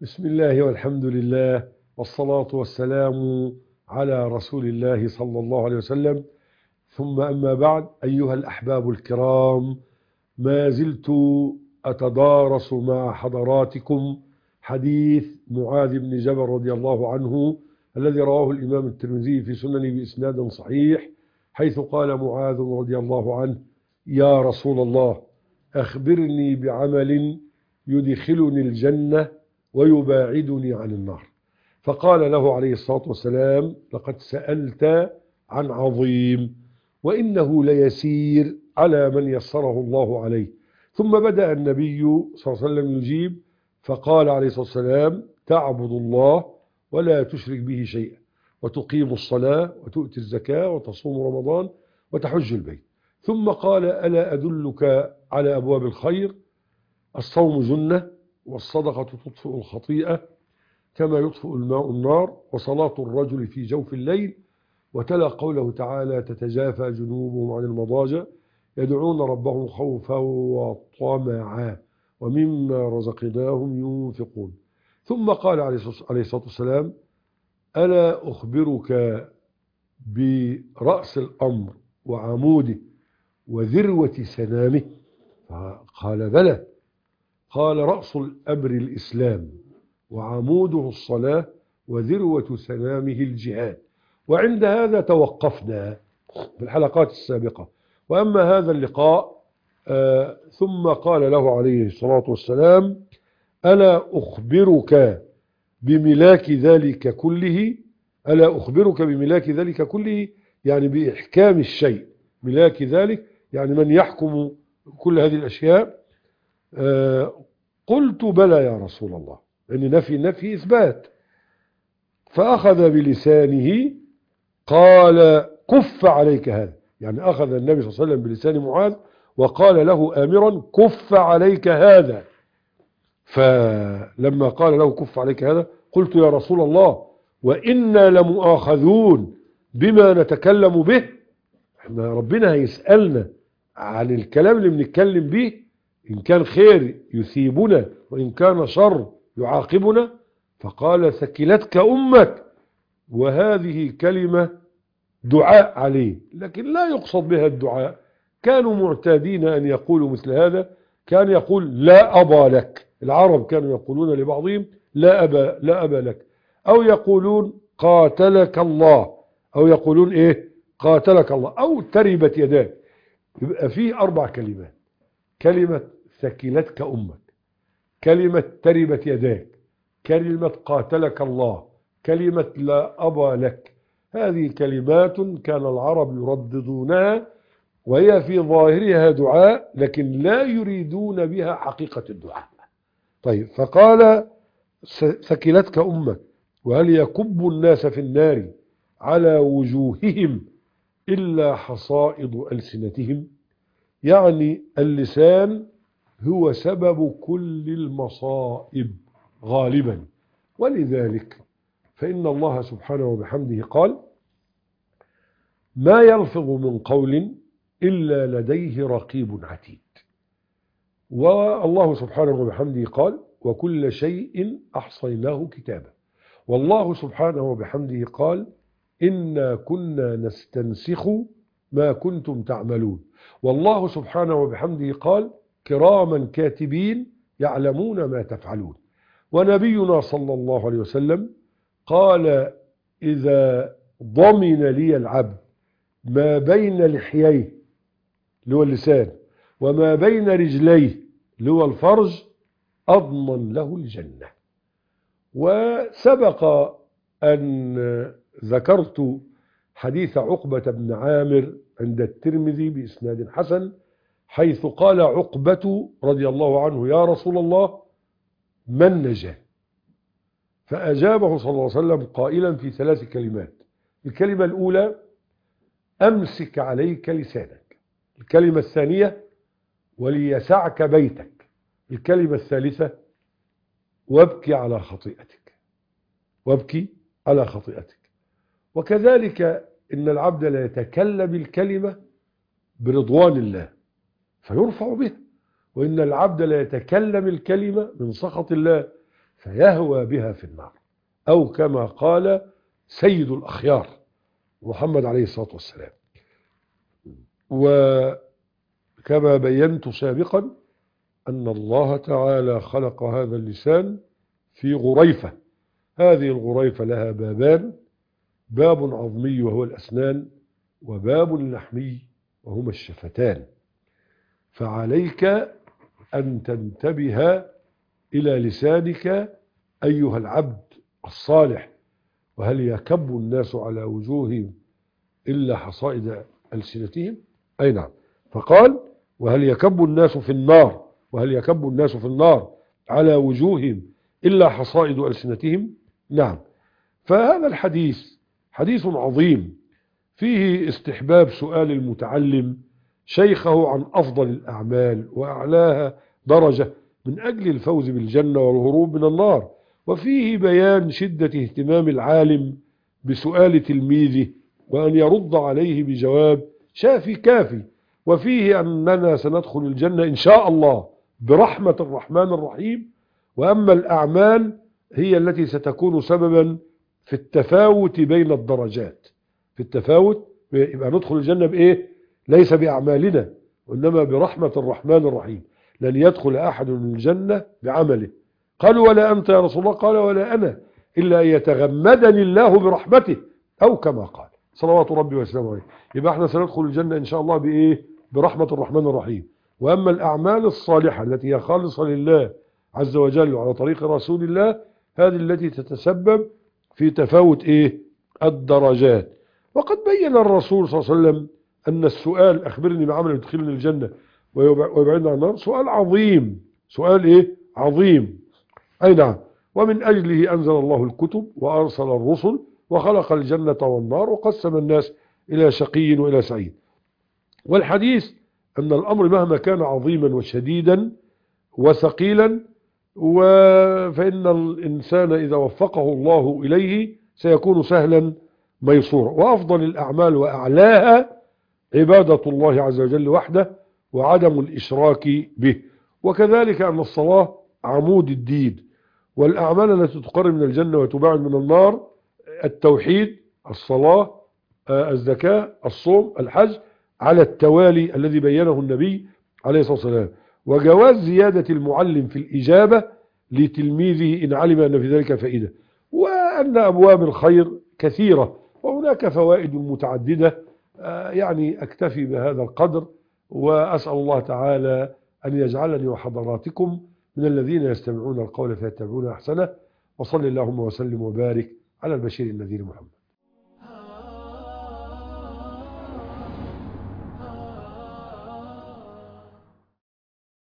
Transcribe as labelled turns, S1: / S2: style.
S1: بسم الله والحمد لله والصلاة والسلام على رسول الله صلى الله عليه وسلم. ثم أما بعد، أيها الأحباب الكرام، ما زلت أتدارس مع حضراتكم حديث معاذ بن جبل رضي الله عنه الذي رواه الإمام الترمذي في سننه بإسناد صحيح، حيث قال معاذ رضي الله عنه: يا رسول الله، أخبرني بعمل يدخلني الجنة ويباعدني عن النار. فقال له عليه الصلاة والسلام: لقد سألت عن عظيم، وإنه ليسير على من يسره الله عليه. ثم بدأ النبي صلى الله عليه وسلم يجيب، فقال عليه الصلاة والسلام: تعبد الله ولا تشرك به شيئا، وتقيم الصلاة، وتؤتي الزكاة، وتصوم رمضان، وتحج البيت. ثم قال: ألا أدلك على أبواب الخير؟ الصوم جنة، والصدقة تطفئ الخطيئة كما يطفئ الماء النار، وصلاة الرجل في جوف الليل. وتلا قوله تعالى: تتجافى جنوبهم عن المضاجع يدعون ربهم خوفا وطمعا ومما رزقناهم ينفقون. ثم قال عليه الصلاة والسلام: ألا أخبرك برأس الأمر وعموده وذروة سنامه؟ قال: بلى. قال: رأس الأمر الإسلام، وعموده الصلاة، وذروة سنامه الجهاد. وعند هذا توقفنا في الحلقات السابقة. وأما هذا اللقاء ثم قال له عليه الصلاة والسلام: ألا أخبرك بملاك ذلك كله؟ ألا أخبرك بملاك ذلك كله يعني بإحكام الشيء. ملاك ذلك يعني من يحكم كل هذه الأشياء. قلت: بلى يا رسول الله. لأن نفي إثبات. فأخذ بلسانه قال: كف عليك هذا. يعني أخذ النبي صلى الله عليه وسلم بلسان معاذ وقال له آمرا: كف عليك هذا. فلما قال له: كف عليك هذا، قلت: يا رسول الله، وإنا لمؤاخذون بما نتكلم به. احنا ربنا هيسألنا عن الكلام اللي بنتكلم به، إن كان خير يثيبنا، وإن كان شر يعاقبنا. فقال: ثكلتك أمك. وهذه كلمة دعاء عليه، لكن لا يقصد بها الدعاء. كانوا معتادين أن يقولوا مثل هذا. كان يقول: لا أبا لك. العرب كانوا يقولون لبعضهم: لا أبا لك. أو يقولون: قاتلك الله. أو يقولون إيه؟ قاتلك الله. أو تربت يداك. يبقى فيه 4 كلمات: كلمة ثكلتك أمك، كلمة تربت يداك، كلمة قاتلك الله، كلمة لا أبا لك. هذه كلمات كان العرب يرددونها، وهي في ظاهرها دعاء، لكن لا يريدون بها حقيقة الدعاء. طيب، فقال: ثكلتك أمك، وهل يكب الناس في النار على وجوههم إلا حصائد ألسنتهم؟ يعني اللسان هو سبب كل المصائب غالبا. ولذلك فإن الله سبحانه وبحمده قال: ما يلفظ من قول إلا لديه رقيب عتيد. والله سبحانه وبحمده قال: وكل شيء أحصيناه كتابا. والله سبحانه وبحمده قال: إنا كنا نستنسخ ما كنتم تعملون. والله سبحانه وبحمده قال: كراما كاتبين يعلمون ما تفعلون. ونبينا صلى الله عليه وسلم قال: إذا ضمن لي العبد ما بين لحييه اللي هو اللسان وما بين رجليه اللي هو الفرج أضمن له الجنة. وسبق أن ذكرت حديث عقبة بن عامر عند الترمذي بإسناد حسن، حيث قال عقبة رضي الله عنه: يا رسول الله، من نجا؟ فأجابه صلى الله عليه وسلم قائلا في 3 كلمات. الكلمة الأولى: أمسك عليك لسانك. الكلمة الثانية: وليسعك بيتك. الكلمة الثالثة: وابكي على خطيئتك. وابكي على خطيئتك. وكذلك إن العبد لا يتكلم الكلمة برضوان الله فيرفع بها، وإن العبد لا يتكلم الكلمة من سخط الله فيهوى بها في النار، أو كما قال سيد الأخيار محمد عليه الصلاة والسلام. وكما بينت سابقا أن الله تعالى خلق هذا اللسان في غريفة، هذه الغريفة لها بابان، باب عظمي وهو الأسنان، وباب لحمي وهما الشفتان. فعليك أن تنتبه إلى لسانك أيها العبد الصالح. وهل يكب الناس على وجوههم إلا حصائد ألسنتهم؟ أي نعم. فقال وهل يكب الناس في النار، وهل يكب الناس في النار على وجوههم إلا حصائد ألسنتهم؟ نعم. فهذا الحديث حديث عظيم فيه استحباب سؤال المتعلم شيخه عن أفضل الأعمال وأعلاها درجة من أجل الفوز بالجنة والهروب من النار، وفيه بيان شدة اهتمام العالم بسؤال تلميذه وأن يرد عليه بجواب شافي كافي، وفيه أننا سندخل الجنة إن شاء الله برحمة الرحمن الرحيم، وأما الأعمال هي التي ستكون سببا في التفاوت بين الدرجات. في التفاوت يبقى ندخل الجنة بإيه؟ ليس بأعمالنا وإنما برحمة الرحمن الرحيم. لن يدخل أحد من الجنة بعمله. قالوا ولا أنت يا رسول الله؟ قال ولا أنا، إلا أن يتغمدني الله برحمته، أو كما قال صلوات ربي وسلامه عليه. يبقى احنا سندخل الجنة إن شاء الله بإيه؟ برحمة الرحمن الرحيم. وأما الأعمال الصالحة التي هي خالصة لله عز وجل وعلى طريق رسول الله، هذه التي تتسبب في تفاوت إيه؟ الدرجات. وقد بين الرسول صلى الله عليه وسلم أن السؤال أخبرني بعمل يدخلني الجنة ويبعدنا عن النار سؤال عظيم. سؤال إيه؟ عظيم. أي نعم. ومن أجله أنزل الله الكتب وأرسل الرسل وخلق الجنة والنار وقسم الناس إلى شقي وإلى سعيد. والحديث أن الأمر مهما كان عظيما وشديدا وثقيلا فإن الإنسان إذا وفقه الله إليه سيكون سهلا ميسورا. وأفضل الأعمال وأعلاها عبادة الله عز وجل وحده وعدم الإشراك به. وكذلك أن الصلاة عمود الدين، والأعمال التي تقرب من الجنة وتباعد من النار التوحيد، الصلاة، الزكاة، الصوم، الحج، على التوالي الذي بينه النبي عليه الصلاة والسلام. وجواز زيادة المعلم في الإجابة لتلميذه إن علم أن في ذلك فائدة، وأن أبواب الخير كثيرة وهناك فوائد متعددة. يعني أكتفي بهذا القدر، وأسأل الله تعالى أن يجعلني وحضراتكم من الذين يستمعون القول فيتبعون أحسنه. وصل اللهم وسلم وبارك على البشير النذير محمد.